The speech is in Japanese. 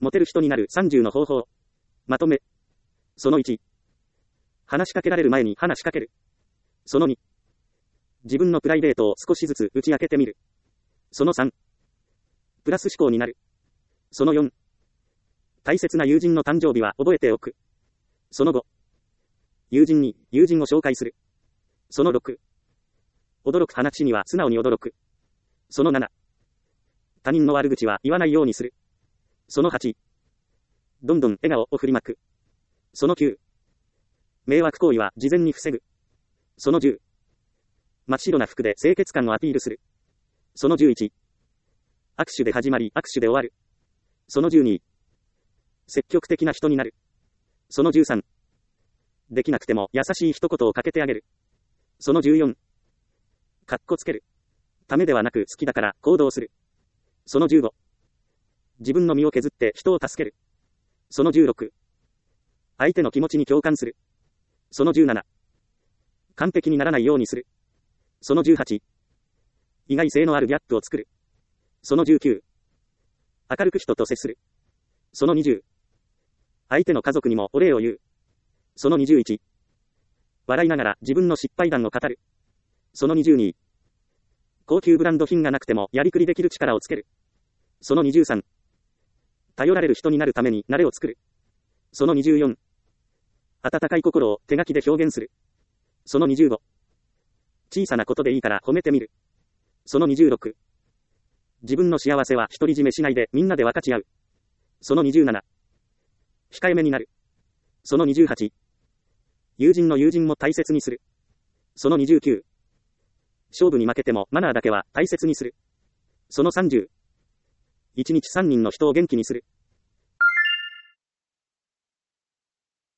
モテる人になる30の方法。まとめ。その1。話しかけられる前に話しかける。その2。自分のプライベートを少しずつ打ち明けてみる。その3。プラス思考になる。その4。大切な友人の誕生日は覚えておく。その5。友人に友人を紹介する。その6。驚く話には素直に驚く。その7。他人の悪口は言わないようにする。その8。どんどん笑顔を振りまく。その9。迷惑行為は事前に防ぐ。その10。真っ白な服で清潔感をアピールする。その11。握手で始まり握手で終わる。その12。積極的な人になる。その13。できなくても優しい一言をかけてあげる。その14。かっこつける。ためではなく好きだから行動する。その15。自分の身を削って人を助ける。その16。相手の気持ちに共感する。その17。完璧にならないようにする。その18。意外性のあるギャップを作る。その19。明るく人と接する。その20。相手の家族にもお礼を言う。その21。笑いながら自分の失敗談を語る。その22。高級ブランド品がなくてもやりくりできる力をつける。その23。頼られる人になるために慣れを作る。その24。温かい心を手書きで表現する。その25。小さなことでいいから褒めてみる。その26。自分の幸せは独り占めしないでみんなで分かち合う。その27。控えめになる。その28。友人の友人も大切にする。その29。勝負に負けてもマナーだけは大切にする。その30。1日3人の人を元気にする。